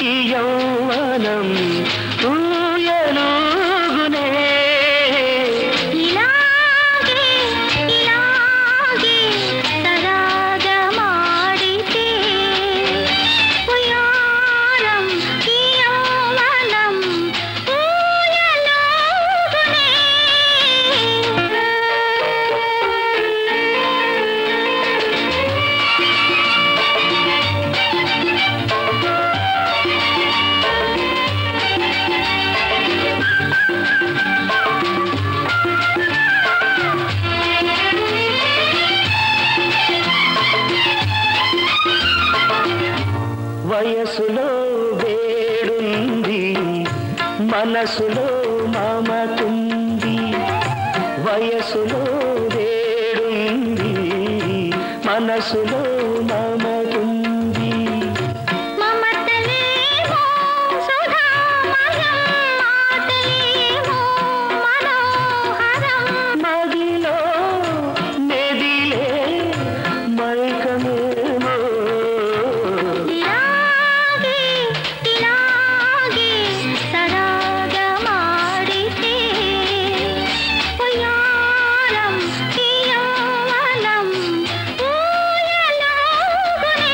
ఈ యౌవనం ఊయలుగునే ఇలాగే ఇలాగే సరాగమాడితే ఉయ్యారం ఈ యౌవనం ఊయలుగునే వయసులో వేడుంది మనసులో మమతుంది వయసులో వేడుంది మనసులో మమతుంది మమతలేమో సుధామయం మాటలేమో మనోహరం మదిలో మెదిలే మైకమేమో ఇలాగే ఇలాగే సరాగమాడితే ఉయ్యారం ఈ యౌవనం ఊయలుగునే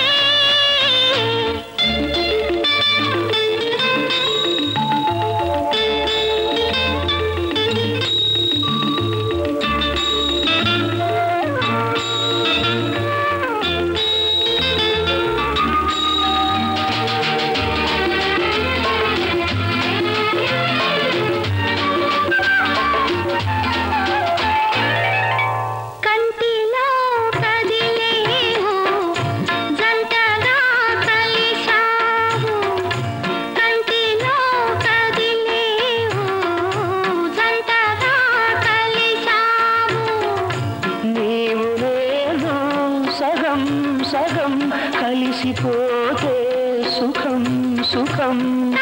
కంటిలో కదిలేవు జంటగా కలిశావు కంటిలో కదిలేవు జంటగా కలిశావు నీవు నేను సగం సగం కలిసిపోతే సుఖం సుఖం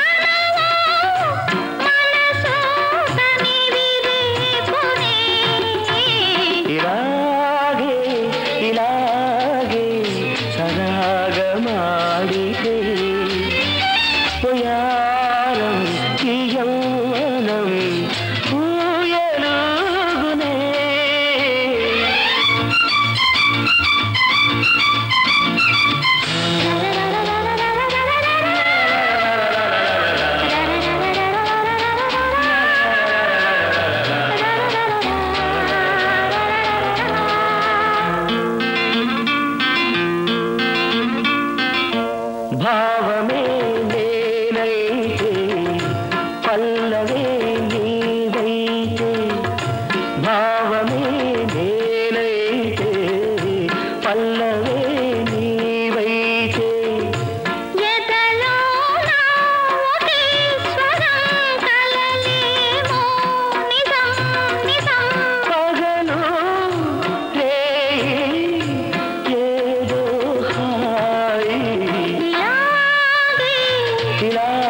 మనసు కనివిరేపునే ఇలాగే ఇలాగే సరాగమాడితే పోయారం ఈ యౌవనం ఊయలుగునే భావమే నేనైతే పల్లవే నీవైతే భావమే నేనైతే పల్లవే నీవైతే ఎదలో నా ఒకే స్వరం కలలేమో నిజం నిజం పగలు రేయి ఏదో హాయి ఇలాగే ఇలా